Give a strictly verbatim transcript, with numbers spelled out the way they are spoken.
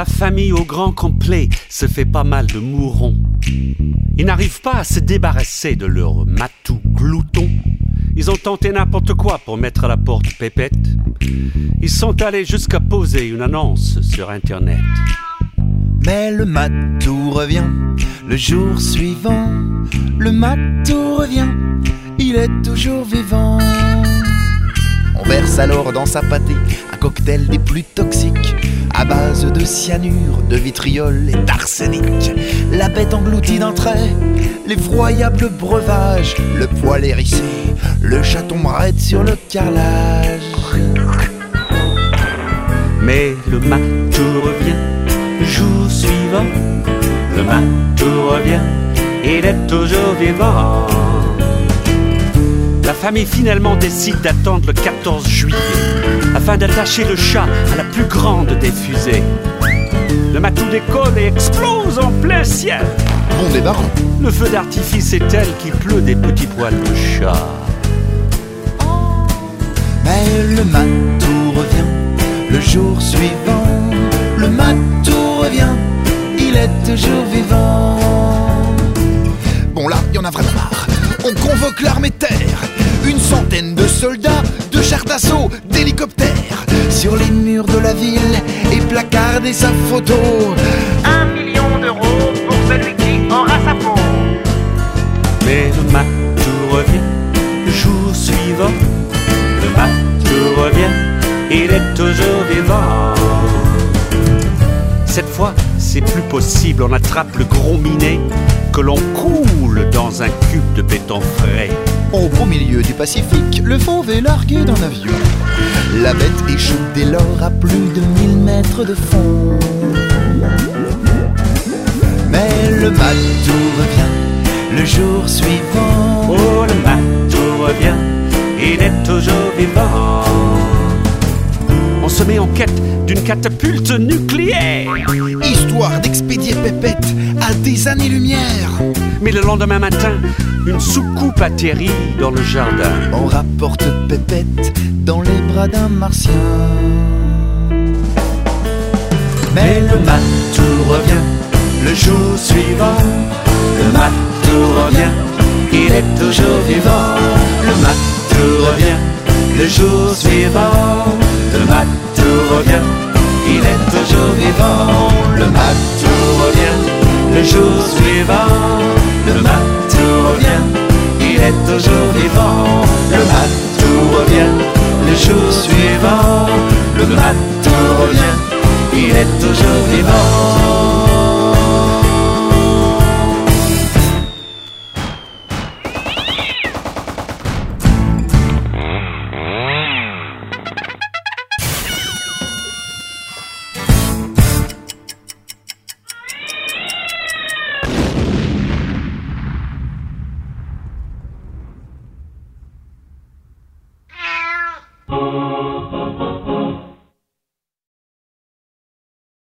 La famille au grand complet se fait pas mal de mourons. Ils n'arrivent pas à se débarrasser de leur matou glouton. Ils ont tenté n'importe quoi pour mettre à la porte Pépette. Ils sont allés jusqu'à poser une annonce sur Internet. Mais le matou revient le jour suivant. Le matou revient, il est toujours vivant. On verse alors dans sa pâtée un cocktail des plus toxiques, à base de cyanure, de vitriol et d'arsenic. La bête engloutit d'un trait l'effroyable breuvage, le poil hérissé, le chaton raide sur le carrelage. Mais le matou revient le jour suivant. Le matou revient, il est toujours vivant. La famille finalement décide d'attendre le quatorze juillet afin d'attacher le chat à la plus grande des fusées. Le matou décolle et explose en plein ciel. Bon débarras. Le feu d'artifice est tel qu'il pleut des petits poils de chat. Mais le matou revient le jour suivant. Le matou revient, il est toujours vivant. Bon là, il y en a vraiment marre. On convoque l'armée de terre, une centaine de soldats, de chars d'assaut, d'hélicoptères, sur les murs de la ville et placarder sa photo. Un million d'euros pour celui qui aura sa peau. Mais le matou revient le jour suivant. Le matou revient, il est toujours vivant. Cette fois, c'est plus possible, on attrape le gros minet que l'on coule dans un cube de béton frais. Au beau milieu du Pacifique, le fauve est largué d'un avion. La bête échoue dès lors à plus de mille mètres de fond. Mais le matou revient le jour suivant. Oh, le matou revient, il est toujours vivant. On se met en quête d'une catapulte nucléaire, histoire d'expédier Pépette à des années-lumière. Mais le lendemain matin, une soucoupe atterrit dans le jardin. On rapporte Pépette dans les bras d'un martien. Mais le matou revient le jour suivant. Le matou revient, il est toujours vivant. Le matou revient le jour suivant. Le matou revient, il est toujours vivant. Le matou revient le jour suivant. Le matou revient, il est toujours vivant. Le matou revient le jour suivant. Le matou revient, il est toujours vivant.